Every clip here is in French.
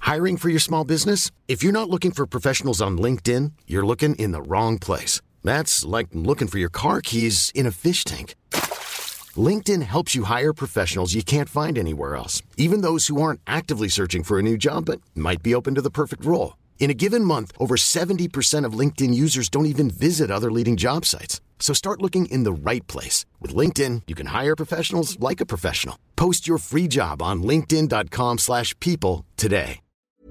Hiring for your small business? If you're not looking for professionals on LinkedIn, you're looking in the wrong place. That's like looking for your car keys in a fish tank. LinkedIn helps you hire professionals you can't find anywhere else, even those who aren't actively searching for a new job but might be open to the perfect role. In a given month, over 70% of LinkedIn users don't even visit other leading job sites. So start looking in the right place. With LinkedIn, you can hire professionals like a professional. Post your free job on linkedin.com/people today.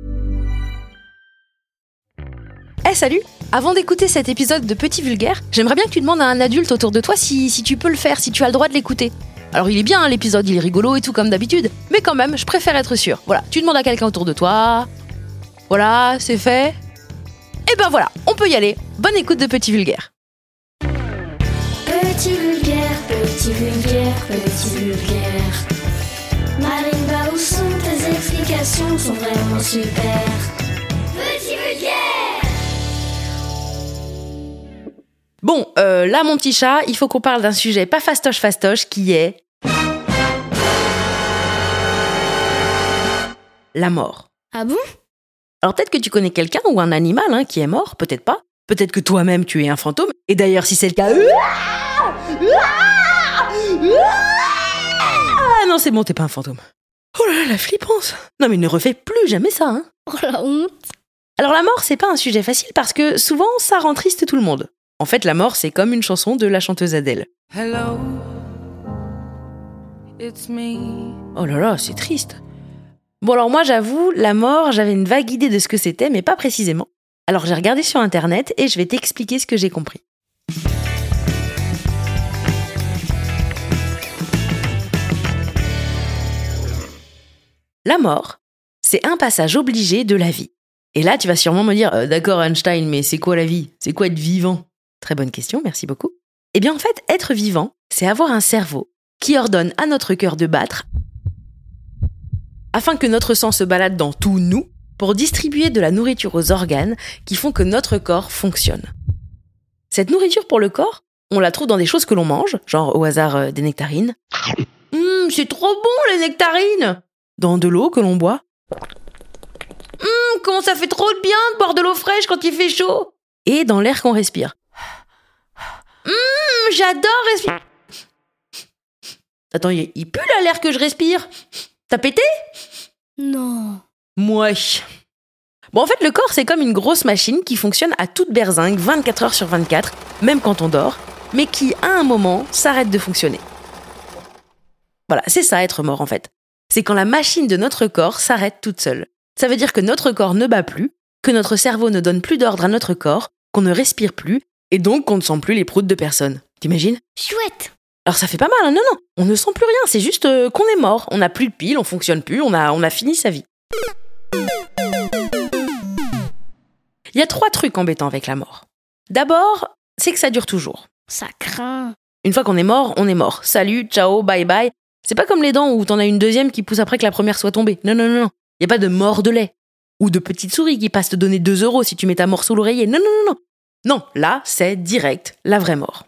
Hey, salut! Avant d'écouter cet épisode de Petit Vulgaire, j'aimerais bien que tu demandes à un adulte autour de toi si tu peux le faire, si tu as le droit de l'écouter. Alors il est bien, l'épisode, il est rigolo et tout comme d'habitude, mais quand même, je préfère être sûr. Voilà, tu demandes à quelqu'un autour de toi. Voilà, c'est fait. Et ben voilà, on peut y aller. Bonne écoute de Petit Vulgaire. Petit vulgaire, petit vulgaire, petit vulgaire. Marimba, où sont tes explications, sont vraiment super. Petit vulgaire. Bon, là mon petit chat, il faut qu'on parle d'un sujet pas fastoche qui est... la mort. Ah bon? Alors peut-être que tu connais quelqu'un ou un animal qui est mort, peut-être pas. Peut-être que toi-même tu es un fantôme. Et d'ailleurs si c'est le cas... Ah non c'est bon, t'es pas un fantôme. Oh là là, la flippance. Non mais ne refais plus jamais ça, hein. Oh la honte. Alors la mort c'est pas un sujet facile parce que souvent ça rend triste tout le monde. En fait la mort c'est comme une chanson de la chanteuse Adèle. Hello, it's me. Oh là là, c'est triste. Bon alors moi j'avoue, la mort, j'avais une vague idée de ce que c'était, mais pas précisément. Alors j'ai regardé sur internet et je vais t'expliquer ce que j'ai compris. La mort, c'est un passage obligé de la vie. Et là tu vas sûrement me dire, d'accord Einstein, mais c'est quoi la vie? C'est quoi être vivant? Très bonne question, merci beaucoup. Eh bien en fait, être vivant, c'est avoir un cerveau qui ordonne à notre cœur de battre afin que notre sang se balade dans tout nous pour distribuer de la nourriture aux organes qui font que notre corps fonctionne. Cette nourriture pour le corps, on la trouve dans des choses que l'on mange, genre au hasard des nectarines. C'est trop bon les nectarines! Dans de l'eau que l'on boit. Comment ça fait trop de bien de boire de l'eau fraîche quand il fait chaud! Et dans l'air qu'on respire. J'adore respirer. Attends, il pue là l'air que je respire. T'as pété? Non. Mouais. Bon, en fait, le corps, c'est comme une grosse machine qui fonctionne à toute berzingue, 24 heures sur 24, même quand on dort, mais qui, à un moment, s'arrête de fonctionner. Voilà, c'est ça, être mort, en fait. C'est quand la machine de notre corps s'arrête toute seule. Ça veut dire que notre corps ne bat plus, que notre cerveau ne donne plus d'ordre à notre corps, qu'on ne respire plus, et donc qu'on ne sent plus les proutes de personne. T'imagines? Chouette. Alors ça fait pas mal, hein? Non, on ne sent plus rien, c'est juste qu'on est mort, on n'a plus de piles, on fonctionne plus, on a fini sa vie. Il y a 3 trucs embêtants avec la mort. D'abord, c'est que ça dure toujours. Ça craint. Une fois qu'on est mort, on est mort. Salut, ciao, bye bye. C'est pas comme les dents où t'en as une deuxième qui pousse après que la première soit tombée. Non. Il y a pas de mort de lait. Ou de petites souris qui passent te donner 2 € si tu mets ta mort sous l'oreiller. Non. Non, là, c'est direct, la vraie mort.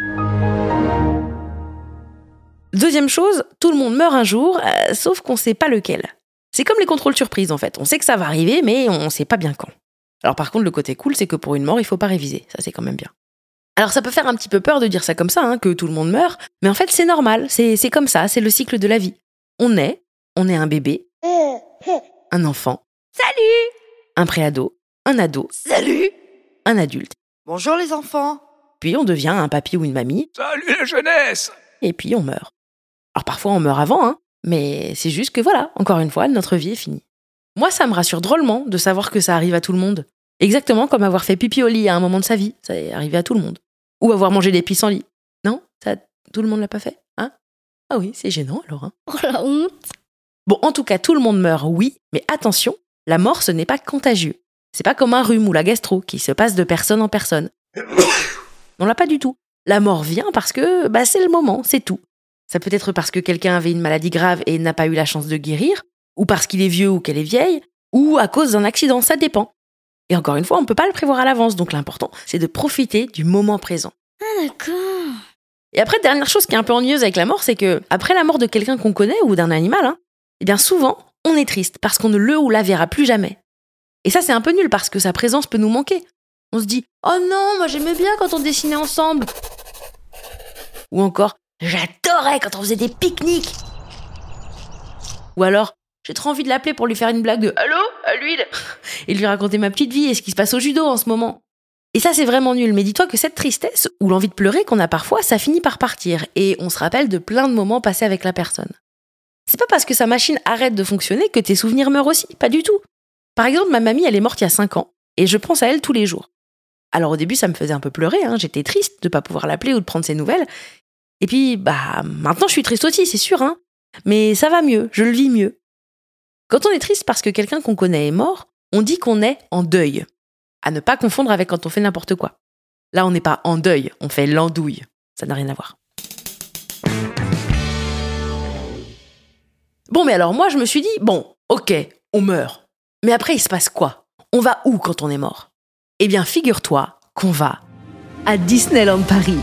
Deuxième chose, tout le monde meurt un jour, sauf qu'on sait pas lequel. C'est comme les contrôles surprises en fait, on sait que ça va arriver, mais on sait pas bien quand. Alors par contre, le côté cool, c'est que pour une mort, il faut pas réviser, ça c'est quand même bien. Alors ça peut faire un petit peu peur de dire ça comme ça, que tout le monde meurt, mais en fait c'est normal, c'est comme ça, c'est le cycle de la vie. On est un bébé, un enfant, Salut! un préado, un ado, Salut! un adulte. Bonjour les enfants! Puis on devient un papy ou une mamie, Salut la jeunesse! et puis on meurt. Alors parfois on meurt avant, mais c'est juste que voilà, encore une fois, notre vie est finie. Moi, ça me rassure drôlement de savoir que ça arrive à tout le monde. Exactement comme avoir fait pipi au lit à un moment de sa vie, ça est arrivé à tout le monde. Ou avoir mangé des pissenlits. Non? Ça, tout le monde l'a pas fait? Ah oui, c'est gênant alors. Oh la honte. Bon, en tout cas, tout le monde meurt, oui, mais attention, la mort, ce n'est pas contagieux. C'est pas comme un rhume ou la gastro qui se passe de personne en personne. Non, là, pas du tout. La mort vient parce que c'est le moment, c'est tout. Ça peut être parce que quelqu'un avait une maladie grave et n'a pas eu la chance de guérir, ou parce qu'il est vieux ou qu'elle est vieille, ou à cause d'un accident, ça dépend. Et encore une fois, on ne peut pas le prévoir à l'avance, donc l'important, c'est de profiter du moment présent. Ah d'accord. Et après, dernière chose qui est un peu ennuyeuse avec la mort, c'est que après la mort de quelqu'un qu'on connaît ou d'un animal, eh bien souvent, on est triste parce qu'on ne le ou la verra plus jamais. Et ça, c'est un peu nul parce que sa présence peut nous manquer. On se dit « Oh non, moi j'aimais bien quand on dessinait ensemble !» Ou encore « J'adorais quand on faisait des pique-niques !» Ou alors « J'ai trop envie de l'appeler pour lui faire une blague de « Allô, à l'huile !» et lui raconter ma petite vie et ce qui se passe au judo en ce moment. Et ça, c'est vraiment nul. Mais dis-toi que cette tristesse ou l'envie de pleurer qu'on a parfois, ça finit par partir. Et on se rappelle de plein de moments passés avec la personne. C'est pas parce que sa machine arrête de fonctionner que tes souvenirs meurent aussi. Pas du tout. Par exemple, ma mamie, elle est morte il y a 5 ans. Et je pense à elle tous les jours. Alors au début, ça me faisait un peu pleurer. J'étais triste de pas pouvoir l'appeler ou de prendre ses nouvelles. Et puis, maintenant, je suis triste aussi, c'est sûr. Mais ça va mieux, je le vis mieux. Quand on est triste parce que quelqu'un qu'on connaît est mort, on dit qu'on est en deuil. À ne pas confondre avec quand on fait n'importe quoi. Là, on n'est pas en deuil, on fait l'andouille. Ça n'a rien à voir. Bon, mais alors moi, je me suis dit, ok, on meurt. Mais après, il se passe quoi ? On va où quand on est mort ? Eh bien, figure-toi qu'on va à Disneyland Paris.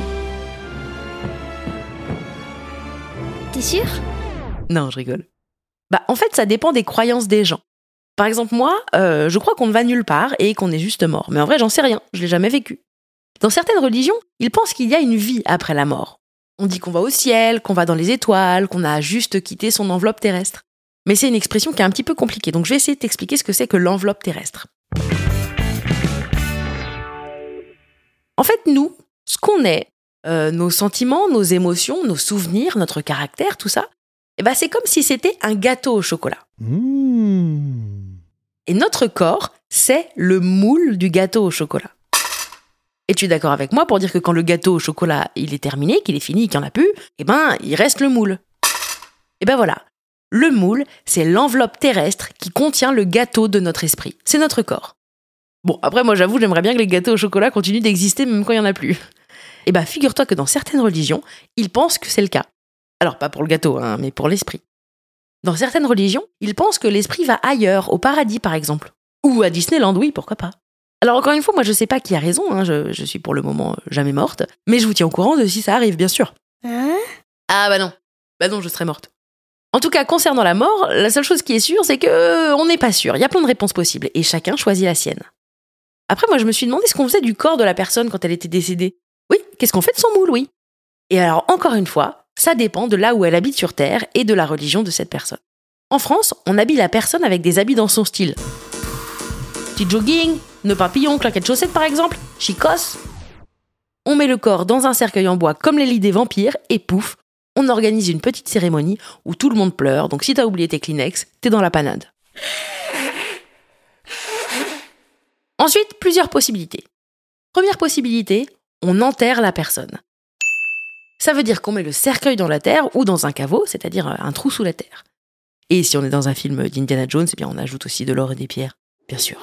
T'es sûr ? Non, je rigole. En fait, ça dépend des croyances des gens. Par exemple, moi, je crois qu'on ne va nulle part et qu'on est juste mort. Mais en vrai, j'en sais rien, je l'ai jamais vécu. Dans certaines religions, ils pensent qu'il y a une vie après la mort. On dit qu'on va au ciel, qu'on va dans les étoiles, qu'on a juste quitté son enveloppe terrestre. Mais c'est une expression qui est un petit peu compliquée, donc je vais essayer de t'expliquer ce que c'est que l'enveloppe terrestre. En fait, nous, ce qu'on est, nos sentiments, nos émotions, nos souvenirs, notre caractère, tout ça, c'est comme si c'était un gâteau au chocolat. Et notre corps, c'est le moule du gâteau au chocolat. Et tu es d'accord avec moi pour dire que quand le gâteau au chocolat, il est terminé, qu'il est fini, qu'il n'y en a plus, il reste le moule. Et voilà. Le moule, c'est l'enveloppe terrestre qui contient le gâteau de notre esprit. C'est notre corps. Bon, après, moi, j'avoue, j'aimerais bien que les gâteaux au chocolat continuent d'exister même quand il n'y en a plus. Figure-toi que dans certaines religions, ils pensent que c'est le cas. Alors, pas pour le gâteau, mais pour l'esprit. Dans certaines religions, ils pensent que l'esprit va ailleurs, au paradis par exemple. Ou à Disneyland, oui, pourquoi pas. Alors encore une fois, moi je sais pas qui a raison, je suis pour le moment jamais morte, mais je vous tiens au courant de si ça arrive, bien sûr. Ah non. Non, je serais morte. En tout cas, concernant la mort, la seule chose qui est sûre, c'est que on n'est pas sûr. Il y a plein de réponses possibles, et chacun choisit la sienne. Après, moi je me suis demandé ce qu'on faisait du corps de la personne quand elle était décédée. Oui, qu'est-ce qu'on fait de son moule, oui. Et alors, encore une fois, ça dépend de là où elle habite sur Terre et de la religion de cette personne. En France, on habille la personne avec des habits dans son style. Petit jogging, nœud papillon, claquettes chaussettes par exemple, chicos. On met le corps dans un cercueil en bois comme les lits des vampires et pouf, on organise une petite cérémonie où tout le monde pleure, donc si t'as oublié tes Kleenex, t'es dans la panade. Ensuite, plusieurs possibilités. Première possibilité, on enterre la personne. Ça veut dire qu'on met le cercueil dans la terre ou dans un caveau, c'est-à-dire un trou sous la terre. Et si on est dans un film d'Indiana Jones, on ajoute aussi de l'or et des pierres, bien sûr.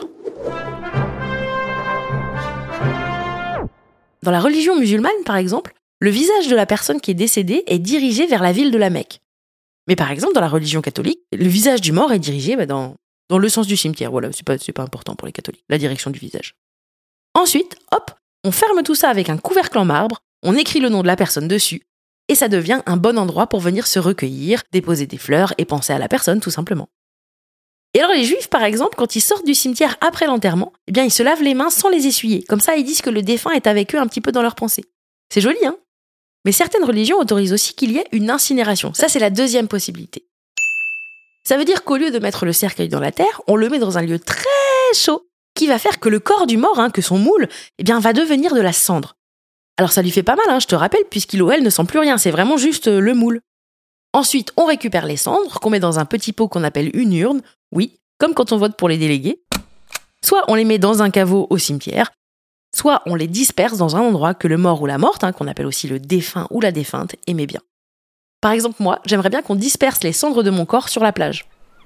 Dans la religion musulmane, par exemple, le visage de la personne qui est décédée est dirigé vers la ville de la Mecque. Mais par exemple, dans la religion catholique, le visage du mort est dirigé dans le sens du cimetière. Voilà, c'est pas important pour les catholiques, la direction du visage. Ensuite, hop, on ferme tout ça avec un couvercle en marbre, on écrit le nom de la personne dessus, et ça devient un bon endroit pour venir se recueillir, déposer des fleurs et penser à la personne, tout simplement. Et alors les juifs, par exemple, quand ils sortent du cimetière après l'enterrement, ils se lavent les mains sans les essuyer. Comme ça, ils disent que le défunt est avec eux un petit peu dans leurs pensées. C'est joli, Mais certaines religions autorisent aussi qu'il y ait une incinération. Ça, c'est la deuxième possibilité. Ça veut dire qu'au lieu de mettre le cercueil dans la terre, on le met dans un lieu très chaud, qui va faire que le corps du mort, que son moule, va devenir de la cendre. Alors ça lui fait pas mal, je te rappelle, puisqu'il ou elle ne sent plus rien, c'est vraiment juste le moule. Ensuite, on récupère les cendres, qu'on met dans un petit pot qu'on appelle une urne, oui, comme quand on vote pour les délégués. Soit on les met dans un caveau au cimetière, soit on les disperse dans un endroit que le mort ou la morte, qu'on appelle aussi le défunt ou la défunte, aimait bien. Par exemple, moi, j'aimerais bien qu'on disperse les cendres de mon corps sur la plage.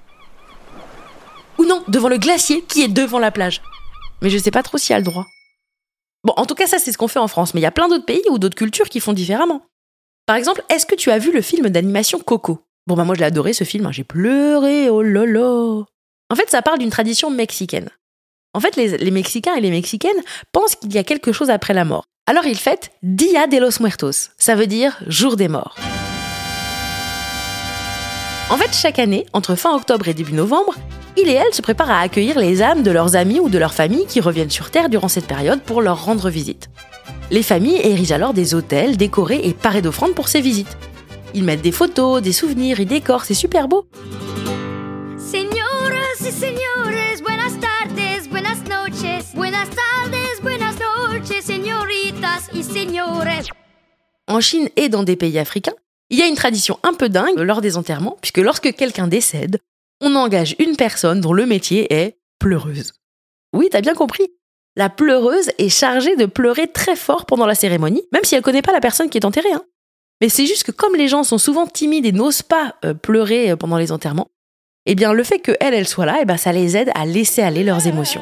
Ou non, devant le glacier qui est devant la plage. Mais je sais pas trop s'il y a le droit. Bon, en tout cas, ça, c'est ce qu'on fait en France, mais il y a plein d'autres pays ou d'autres cultures qui font différemment. Par exemple, est-ce que tu as vu le film d'animation Coco ? Bon, moi, je l'ai adoré, ce film, j'ai pleuré, oh là là. En fait, ça parle d'une tradition mexicaine. En fait, les Mexicains et les Mexicaines pensent qu'il y a quelque chose après la mort. Alors, ils fêtent Dia de los Muertos, ça veut dire jour des morts. En fait, chaque année, entre fin octobre et début novembre, ils et elles se préparent à accueillir les âmes de leurs amis ou de leur famille qui reviennent sur Terre durant cette période pour leur rendre visite. Les familles érigent alors des hôtels décorés et parés d'offrandes pour ces visites. Ils mettent des photos, des souvenirs, ils décorent, c'est super beau. Señoras y señores, buenas tardes, buenas noches, buenas tardes, buenas noches, señoritas y señores. En Chine et dans des pays africains, il y a une tradition un peu dingue lors des enterrements, puisque lorsque quelqu'un décède, on engage une personne dont le métier est pleureuse. Oui, t'as bien compris. La pleureuse est chargée de pleurer très fort pendant la cérémonie, même si elle connaît pas la personne qui est enterrée. Mais c'est juste que comme les gens sont souvent timides et n'osent pas pleurer pendant les enterrements, eh bien le fait qu'elle soit là, ça les aide à laisser aller leurs émotions.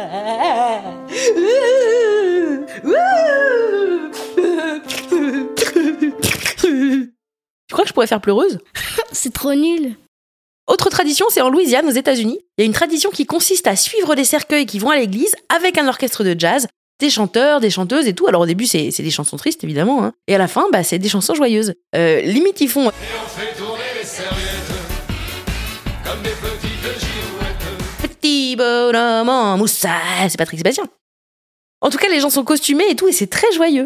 Tu crois que je pourrais faire pleureuse ? C'est trop nul. Autre tradition, c'est en Louisiane, aux États-Unis. Il y a une tradition qui consiste à suivre des cercueils qui vont à l'église avec un orchestre de jazz, des chanteurs, des chanteuses et tout. Alors au début, c'est des chansons tristes, évidemment. Et à la fin, c'est des chansons joyeuses. Limite, ils font... Et on fait tourner les serviettes comme des petites girouettes. Petit bonhomme en mousse, c'est Patrick Sébastien. En tout cas, les gens sont costumés et tout, et c'est très joyeux.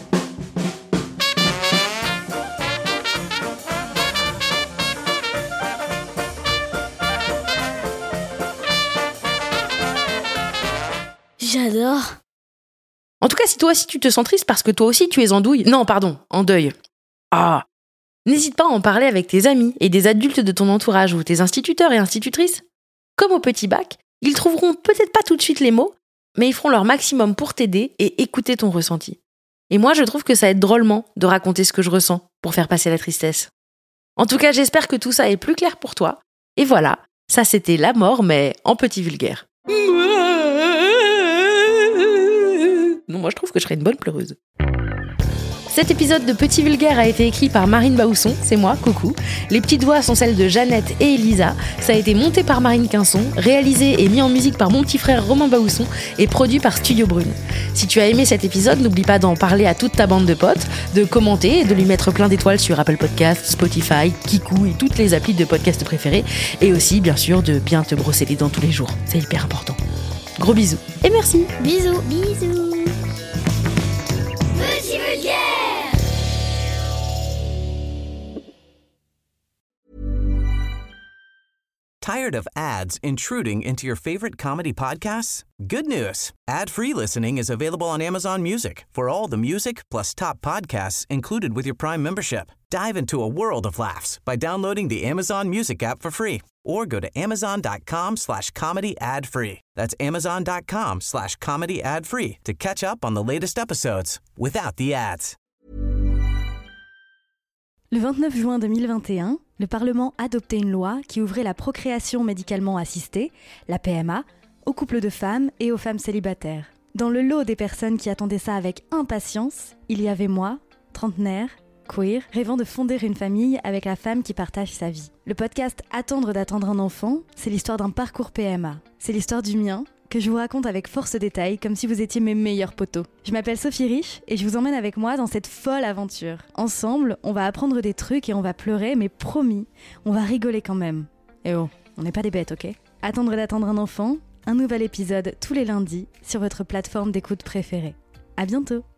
J'adore. En tout cas, si toi aussi tu te sens triste parce que toi aussi tu es en douille, non, pardon, en deuil. N'hésite pas à en parler avec tes amis et des adultes de ton entourage ou tes instituteurs et institutrices. Comme au petit bac, ils trouveront peut-être pas tout de suite les mots, mais ils feront leur maximum pour t'aider et écouter ton ressenti. Et moi, je trouve que ça aide drôlement de raconter ce que je ressens pour faire passer la tristesse. En tout cas, j'espère que tout ça est plus clair pour toi. Et voilà, ça c'était la mort, mais en petit vulgaire. Non, moi je trouve que je serais une bonne pleureuse. Cet épisode de Petit Vulgaire a été écrit par Marine Baousson, c'est moi, coucou. Les petites voix sont celles de Jeannette et Elisa. Ça a été monté par Marine Quinson, réalisé et mis en musique par mon petit frère Romain Baousson et produit par Studio Brune. Si tu as aimé cet épisode, n'oublie pas d'en parler à toute ta bande de potes, de commenter et de lui mettre plein d'étoiles sur Apple Podcasts, Spotify, Kiku et toutes les applis de podcast préférées. Et aussi, bien sûr, de bien te brosser les dents tous les jours. C'est hyper important. Gros bisous et merci. Bisous. Bisous. Petit vulgaire. Tired of ads intruding into your favorite comedy podcasts? Good news. Ad-free listening is available on Amazon Music for all the music plus top podcasts included with your Prime membership. Dive into a world of laughs by downloading the Amazon Music app for free or go to amazon.com/comedy ad-free. That's amazon.com/comedy ad-free to catch up on the latest episodes without the ads. Le 29 juin 2021, le Parlement adoptait une loi qui ouvrait la procréation médicalement assistée, la PMA, aux couples de femmes et aux femmes célibataires. Dans le lot des personnes qui attendaient ça avec impatience, il y avait moi, trentenaire, queer, rêvant de fonder une famille avec la femme qui partage sa vie. Le podcast Attendre d'attendre un enfant, c'est l'histoire d'un parcours PMA. C'est l'histoire du mien, que je vous raconte avec force détail, comme si vous étiez mes meilleurs potos. Je m'appelle Sophie Rich et je vous emmène avec moi dans cette folle aventure. Ensemble, on va apprendre des trucs et on va pleurer, mais promis, on va rigoler quand même. Et oh, on n'est pas des bêtes, ok ? Attendre d'attendre un enfant, un nouvel épisode tous les lundis sur votre plateforme d'écoute préférée. À bientôt.